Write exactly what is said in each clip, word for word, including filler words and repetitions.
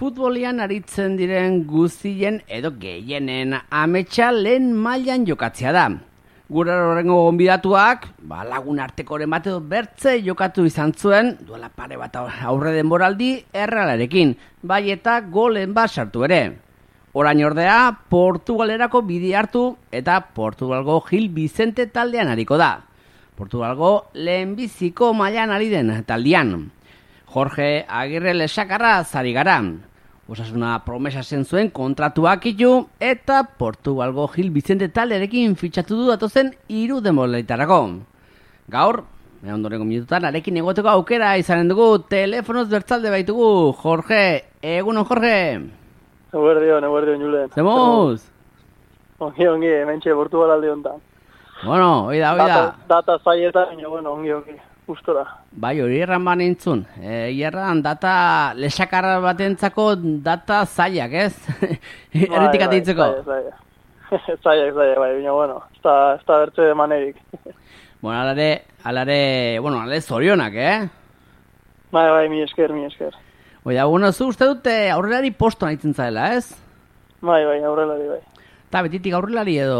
futbolian aritzen diren guztien edo gehienen ametsa lehen mailan jokatzea da. Gure horrengo gonbidatuak, ba, lagun artekoren bat edo bertze jokatu izan zuen, duela pare bat aurre denboraldi Errealarekin, bai eta golen bat sartu ere. Orain ordea, Portugalerako bide hartu eta Portugalgo Gil Vicente taldean ariko da. Portugalgo lehenbiziko mailan ari den taldean. Jorge Agirre lesakarra zari gara. Osasuna promesa zen zuen kontratuak itu eta Portugalgo Gil Vicente taldearekin fitxatu du datozen hiru denboralditarako. Gaur, ondorengo minututan, arekin egoteko aukera izanen dugu, telefonoz bertzalde baitugu. Jorge, egunon Jorge. Eguerdion, eguerdion, Julen. Zemuz? Ongi, ongi, hementxe Portugalalde honetan. Bueno, oida, oida. Data, data zaietan, bueno, ongi, ongi, gustora. Bai, hori erran ban entzun. E, erran data lesakarra batentzako data zaiak, ez? Erretik ateitzeko. Bai, zaiak, zaiak, zaiak, bai, bina, bueno, ez da, ez da bertze manerik. Bueno, alare, alare, bueno, alare zorionak, eh? Bai, bai, mi esker, mi esker. Oida, bueno, zu uste dute aurrelari postoan aitzen zaela, ez? Bai, bai, aurrelari, bai. Eta betitik aurrelari edo...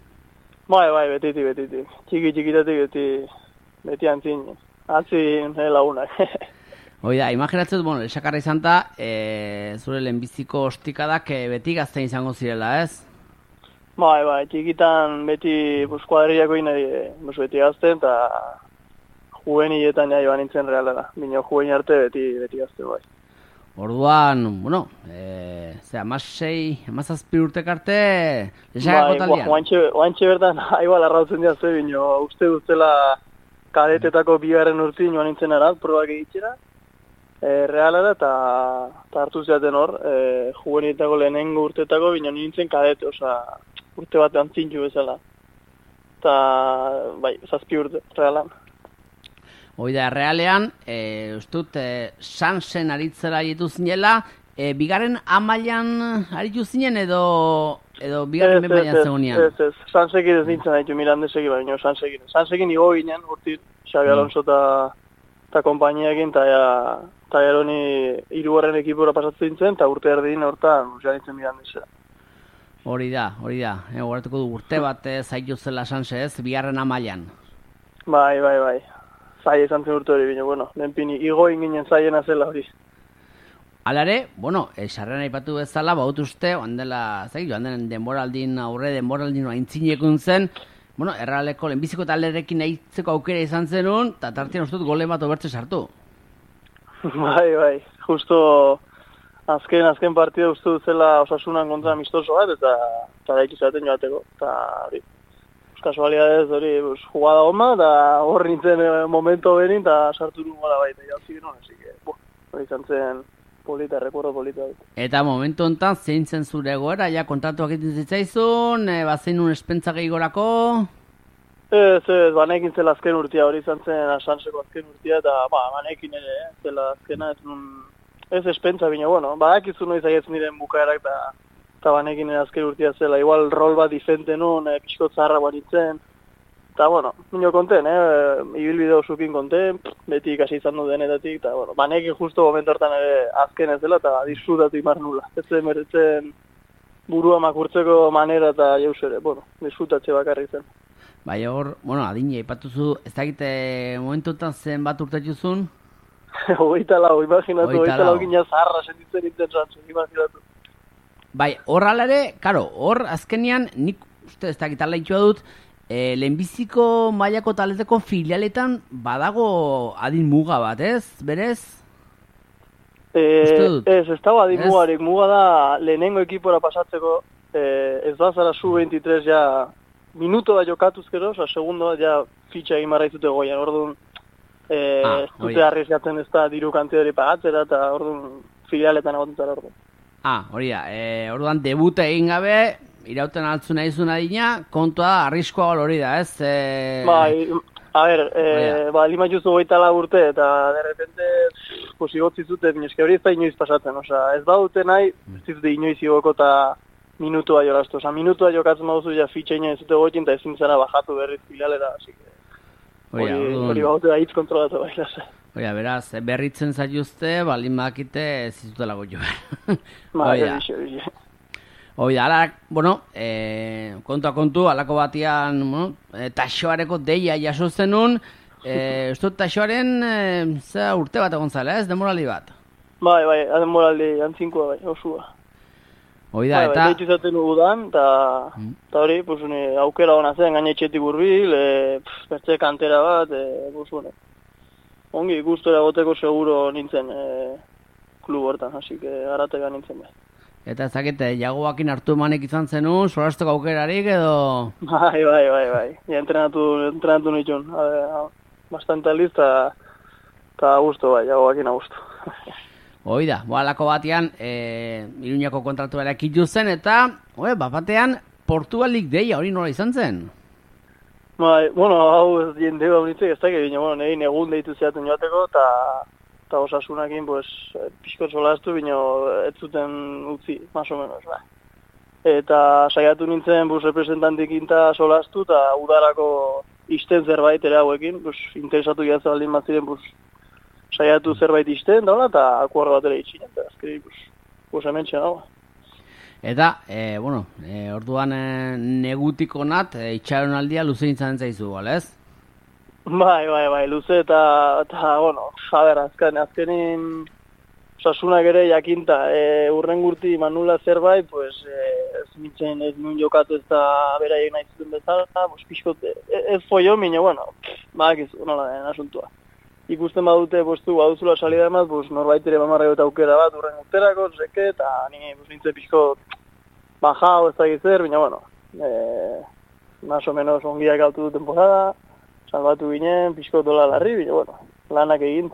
Bai, bai, betiti, betiti. Txiki, txikitatik beti, beti antzin. Atzi lagunak. Oida, imaginatzen, bueno, lesakarra izan da, e, zure lehenbiziko ostikadak e, beti gazten izango zirela, ez? Bai, bai, txikitan beti pues, kuadriako inari, pues, beti gazten, eta juvenietan ja joan nintzen realera. Bino juveni arte beti, beti gazte, bai. Orduan, bueno, e, ze, amasei, amazazpi urtek arte, lesakako taldean? Bai, oantxe bertan, haibal arrautzen diazte, bino, uste duztela kadetetako bigarren urtin joan nintzen arat, probak egitxera, e, realera, eta hartu zeaten hor, e, juvenietako lehenengo urtetako, bino nintzen kadete, oza, urte bat antzintxu bezala. Eta, bai, zazpi urte, realan. Oida, realean, e, ustut, e, Sansen aritzera aritu zinela, e, bigarren amailan aritu zinen edo, edo bigarren benbailan zegoenean? Ez, ez, ez, Sansekin ez nintzen aritu Mirandeseki, baina Sansekin. Sansekin igo ginen, urtit, Xabi Alonso eta mm. kompainiekin, eta ja, eta eroni hirugarren ekipora pasatzen nintzen, eta urte erdin hortan, ja nintzen Mirandesera. Hori da, hori da, e, horretuko du urte bat e, zaitu zela Sanse ez, bigarren amailan. Bai, bai, bai. Zai izan zen urte hori, bine, bueno, denpini igo inginen zaiena zela hori. Alare, bueno, esarren aipatu bezala, baut uste, handela, zai, joan denen denboraldin, aurre denboraldin aintzinekun zen, bueno, Errealeko lehenbiziko talderekin aitzeko aukera izan zenun, eta tartien ustut gole bat obertze sartu. Bai, bai, justo azken, azken partida uste duzela Osasunan kontra amistoso bat, eta eta daik izaten joateko, eta hori. Kasualidadez hori jugada goma, eta hor nintzen momento benin, eta sartu nun gola baita, jauzi gero, así que, hori izan zen polita, recuerdo polita. Eta momentu honetan, zein zen zure egoera, ja kontratuak egiten zitzaizun, e, bazein un espentza gehigorako? Ez, ez, banekin zela azken urtia, hori izan zen Asanseko azken urtia, eta ba, banekin ere, eh, zela azkena, ez nun, ez espentza bine, bueno, badakizu noiz aietzen diren bukaerak, eta eta banekin azken urtia zela, igual rol bat dizente nun, e, pixko zaharra banitzen, eta, bueno, nino konten, eh, ibilbide osukin konten, beti ikasi izan du denetatik, eta, bueno, banekin justo momentu hortan ere azken ez dela, eta disfrutatu imar nula. Ez zen meretzen burua makurtzeko manera eta jauz ere, bueno, disfrutatze bakarrik zen. Bai, hor, bueno, adine, ipatuzu, ez dakite momentu hortan zen bat urtetuzun? Oita lau, imaginatu, oita lau gina zaharra sentitzen intensantzen, imaginatu. Bai, hor alare, karo, hor azkenean, nik uste ez dakitala itxua dut, e, lehenbiziko mailako taleteko filialetan badago adin muga bat, ez? Berez? E, ez, ez dago adin mugarik, muga da lehenengo ekipora pasatzeko, e, ez da zara su veintitrés ja minuto da jokatuz gero, oza, segundo ja fitxa egin marraizute goian, orduan, e, ah, ez dute arriesgatzen ez da diru kantiari pagatzera, eta orduan filialetan egoten zara orduan. Ah, hori da, e, orduan debuta egin gabe, irauten altzu nahi zuen adina, kontua da, arriskoa hori da, ez? E... Bai, a ber, e, ba, lima juzu goitala urte, eta de repente, pues, igotzi zute, eske hori ez da inoiz pasatzen, oza, ez da dute nahi, ez dute inoiz igoko eta minutua joraztu, oza, minutua jokatzen baduzu ja fitxa inoiz zute goitin, eta ezin zara bajatu berriz filialera, así que... Hori, hori baute da hitz kontrolatu baila. Oia, beraz, berritzen zaituzte, balin bakite ez zizutela goio. Ba, erixe, erixe. Oida, ala, bueno, e, kontua kontu, alako batian, bueno, e, taxoareko deia jaso zenun, e, ez dut taxoaren, e, za, urte bat egon zala, ez, demoraldi bat? Bai, bai, demoraldi antzinkoa, bai, osua. Oida, bai, eta... Bai, deitu zaten udan, eta mm. hori, pues, une, aukera hona zen, gainetxetik urbil, e, bertze kantera bat, e, pues, bueno, ongi, gustora goteko seguro nintzen e, klub hortan, hasi que aratega nintzen bai. Eta ezakete, jagoakin hartu emanek izan zenun, solasteko aukerarik edo... Bai, bai, bai, bai. Ja, entrenatu, entrenatu nituen. Bastante aliz, eta gusto, bai, jagoakin gusto. Oida, boalako batean, e, Iruñako kontratu ere ekitu zen, eta, oe, bapatean, Portugalik deia hori nola izan zen? Bai, bueno, hau ez jende hau nintzen, ez dakit, bine, bueno, negin egun deitu zeaten joateko, eta... eta osasunakin, pues, pixko solaztu, bino ez zuten utzi, más o menos, ba. Eta saiatu nintzen, bus, representantikin eta solaztu, eta udarako isten zerbait ere hauekin, pues, interesatu jatzen baldin maziren, pues, saiatu zerbait isten, daula, eta akuarro bat ere itxinen, eta azkeri, pues, pues, hemen txena, Eta, e, bueno, e, orduan e, negutiko nat, e, itxaron aldia luze nintzen zaizu, balez? Bai, bai, bai, luze eta, eta bueno, jaber, azken, azkenin osasunak ere jakinta, e, urren gurti manula zerbait, pues, e, ez nintzen ez nun jokatu ez da beraiek nahi zuten bezala, pues, pixkot, ez, ez foio, mine, bueno, bak ez, nola den asuntua. Ikusten badute, pues, tu, baduzula salida emaz, pues, norbait ere mamarra eta aukera bat urren urterako, zeke, eta ni, pues, nintzen pixkot bajao ez da gizzer, bine, bueno, e, más o menos ongiak altu du temporada, salbatu ginen, pixko dola larri, bine, bueno, lanak egin,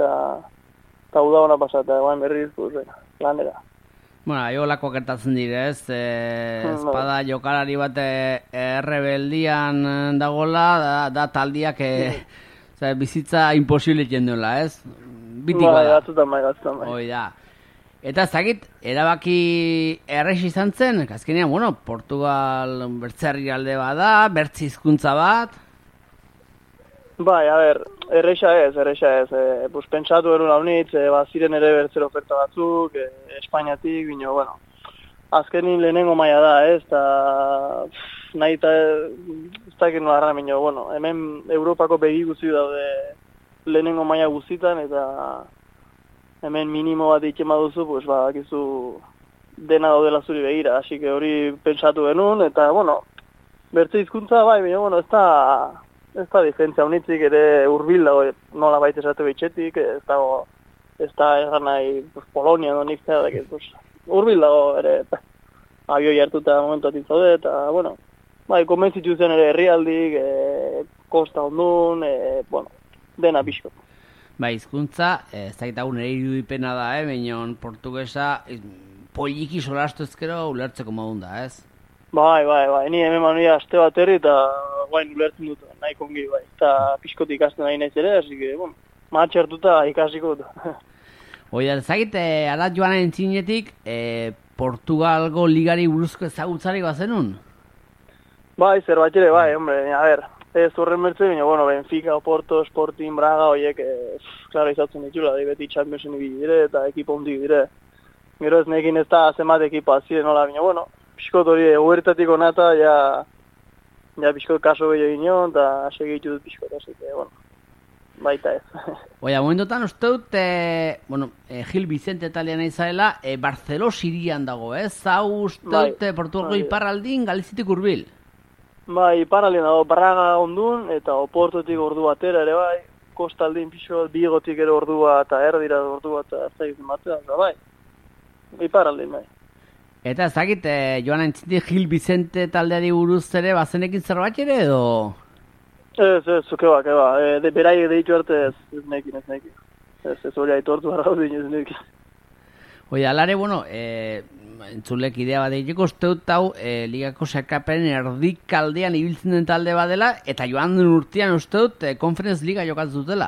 eta uda hona pasata, guain berriz, pues, bueno, lanera. Bueno, aiolako gertatzen direz, e, espada jokalari bat errebeldian dagola, da, da taldiak e, zera, bizitza imposible jenduela, ez? Bitik bai, bada. Batzutan bai, batzutan bai. Hoi da. Eta zagit, erabaki errex izan zen, azkenean, bueno, Portugal bertzerri alde bada, bertzi hizkuntza bat, Bai, a ber, erreixa ez, erreixa ez. E, pues, pentsatu erun haunitz, e, ba, ziren ere bertzero oferta batzuk, e, Espainiatik, bino, bueno, azkenin lehenengo maila da, ez, eta nahi eta ez dakit nola arra, bino, bueno, hemen Europako begi guzti daude lehenengo maila guztitan, eta hemen minimo bat iken baduzu, pues, ba, akizu dena daudela zuri begira, hasi que hori pentsatu genuen, eta, bueno, bertze hizkuntza bai, bino, bueno, ez da... Ez da diferentzia honitzik ere urbil dago nola baita esate behitxetik, ez dago, ez da egan nahi pues, Polonia do nik zera, pues, urbil dago ere abioi hartuta momentu atin zaude, eta, bueno, bai, konbentzitu zen ere herrialdik, e, kosta ondun, e, bueno, dena pixko. Bai, hizkuntza, ez da gitagun ere irudipena da, eh, bainon portugesa, poliki solastu ezkero ulertzeko modun da, ez? Bai, bai, bai, ni hemen mania aste bat herri eta guain ulertzen dut, nahi kongi, bai. Eta pixkot ikasten nahi naiz ere, hasi que, bueno, matxe hartuta ikasiko dut. Oida, ezagit, eh, arat joan entzinetik, eh, Portugalgo ligari buruzko ezagutzari bazenun? Bai, zerbait ere, bai, hombre, a ber, ez horren bertze, baina, bueno, Benfica, Oporto, Sporting, Braga, oiek, eh, klaro izatzen ditula, da, beti Championsen ibili dire, eta ekipo hundi dire. Gero ez nekin ez da zenbat ekipa ziren, nola, baina, bueno, pixkot hori eguertatik onata, ja, ja pixkot kaso gehiago ginen, eta segitu dut pixkot, así que, bueno, baita ez. Oia, momentotan uste dut, e, bueno, e, Gil Vicente talian izaela, e, Barceló sirian dago, ez? Zau uste dut, bai, Portugalgo bai, iparraldin, Galizitik urbil. Bai, iparraldin dago, Braga ondun, eta Oportotik ordu batera ere bai, kostaldin pixkot, Bigotik ere ordua, eta erdira ordua, eta ez da egiten batea, eta bai, iparraldin bai. Eta ezagit, eh, joan entzitik Gil Vicente taldeari buruz ere, bazenekin zerbait ere edo? Ez, ez, keba, keba, e, de, beraiek deitu arte ez, ez nekin, ez nekin. Ez, ez hori aitortu barra dut ez nekin. Oia, alare, bueno, e, entzulek idea bat egiteko, uste dut hau, e, ligako sekapen erdik aldean ibiltzen den talde badela, eta joan den urtean uste dut, e, Conference Liga jokatzen dutela.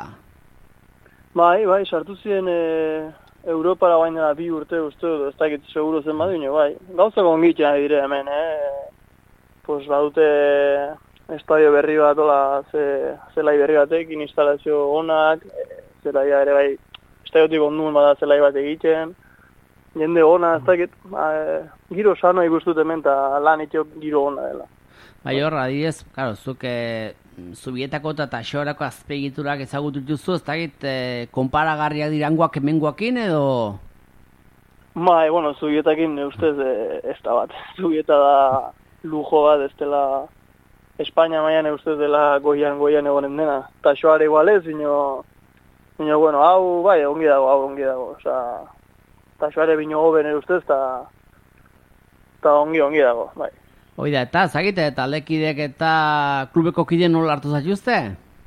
Bai, bai, sartu ziren... E... Europara baina da bi urte uste dut, ez dakit seguro zen badine, bai. Gauzako ongitzen dire hemen, eh? Pues badute estadio berri bat, ola, ze, zelai berri batekin, instalazio onak, e, zelaia ere bai, estereotip onduen bada zelai bat egiten, jende ona, ez dakit, ba, giro sano ikustut hemen, eta lan itiok giro ona dela. Bai hor, adibidez, claro, zuk e, Zubietako eta Taxorako azpegiturak ezagutu dituzu, ez dakit, e, konparagarriak dirangoak hemengoakin edo... Bai, bueno, Zubietakin ustez e, ez da bat. Zubieta da lujo bat, ez dela Espainia mailan ustez dela goian goian egonen dena. Taxoare igualez, ino, ino, bueno, hau, bai, ongi dago, hau ongi dago. Osa, Taxoare bino hoben ustez, eta ta ongi ongi dago, bai. Oida, eta, zagite, eta lekidek eta klubeko kide nola hartu zaituzte?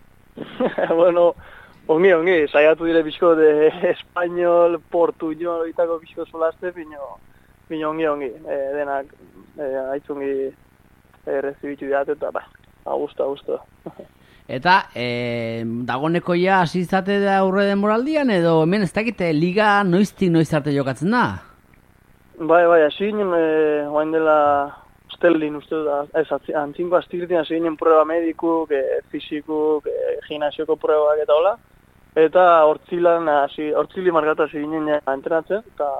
Bueno, ongi, ongi, saiatu dire bizko de espainol, portuñol, oitako bizko solaste, bino, bino ongi, ongi, e, denak, e, aitzungi e, rezibitu diat, eta, ba, agusto, agusto. Eta, e, dagoneko ja hasi izate da aurre denboraldian, edo hemen ez dakite liga noiztik noiz arte jokatzen da? Bai, bai, hasi ginen, e, oain dela... Estelin, uste da, ez, antzinko astirtin hasi ginen prueba medikuk, e, fisikuk, e, gimnasioko pruebak eta hola. Eta hortzilan, hasi, hortzili markatu hasi ginen ja entrenatzen, eta,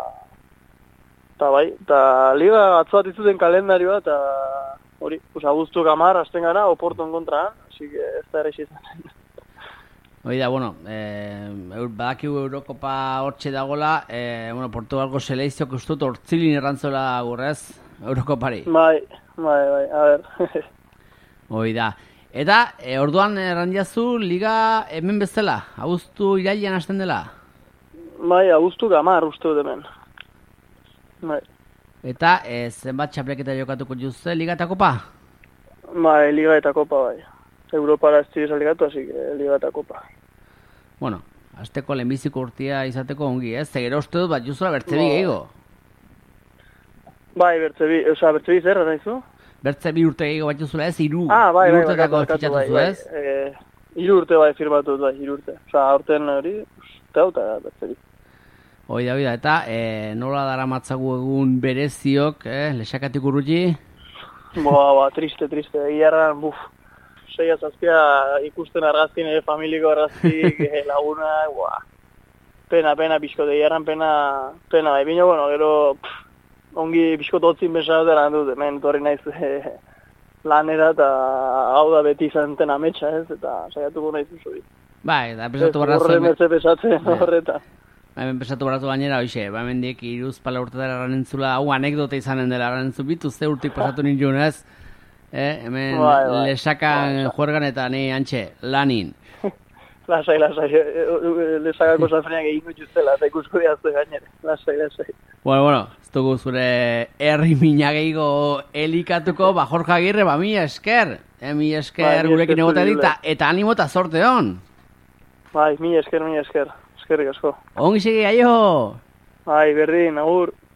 eta bai, eta liga atzo bat izuten kalendarioa, eta hori, pues, abuztuk amar, hasten gara, Oporton kontraan, hasi que ez da ere izaten. Hoi da, bueno, eh, badakigu Eurokopa hortxe dagoela, eh, bueno, Portugalko selekzioak ustut hortzilin errantzola gurrez, Eurokopari. Bai, bai, bai, a ber. Hoi da. Eta, e, orduan errandiazu liga hemen bezala, abuztu irailean hasten dela? Bai, abuztu gamar uste dut hemen. Bai. Eta, e, zenbat txapleketa jokatuko juzte liga eta kopa? Bai, liga eta kopa, bai. Europara ez tiriz aligatu, así que liga eta kopa. Bueno, azteko lehenbiziko urtia izateko ongi, ez? Zegero uste dut bat juzula bertzebi gehiago. Bai, bertzebi, oza, bertzebi zer, nahizu? Bertzebi urte gehiago bat juzula ez, iru, ah, bai, iru bai, urtetako bai, fitxatu bai, zu, bai, ez? e, iru urte bai firmatu bai, iru urte. Oza, aurten hori, tau eta bertzebi. Oida, oida, eta e, nola dara matzagu egun bereziok, eh, lesakatik urruti? Boa, boa, triste, triste, egiarran, buf, seia zazpia ikusten argazkin, ere familiko argaztik, lagunak, boa. Pena, pena, pixko, egiarran pena, pena, bai, bino, bueno, gero, pff, ongi bizkot hotzin bezala dut, dut, hemen torri naiz e, lanera eta hau da beti izan zen ametsa, ez, eta saiatuko naiz zuzuri. Bai, da pesatu barrazu... Horre mertze pesatzen horretan. Ba, hemen pesatu barrazu gainera, hoxe, ba, hemen diek iruz pala urtetara erranentzula, hau anekdote izanen dela erranentzu bitu, ze urtik pasatu nintzen, ez? Eh, hemen bai, bai. lesakan bai, juergan eta ni antxe, lanin. Lasai, lasai, lesakako zafrenak egin gutxuztela, eta ikusko diazte gainere, lasai, lasai. Bueno, bueno, ez dugu zure herri mina gehiago elikatuko, ba, Jorge Agirre, ba, mi esker, eh, mi esker ba, gurekin egotea dita, eta animo eta sorte hon. Bai, mi esker, mi esker, eskerrik asko. Ongi segi, aio! Bai, berdin, agur.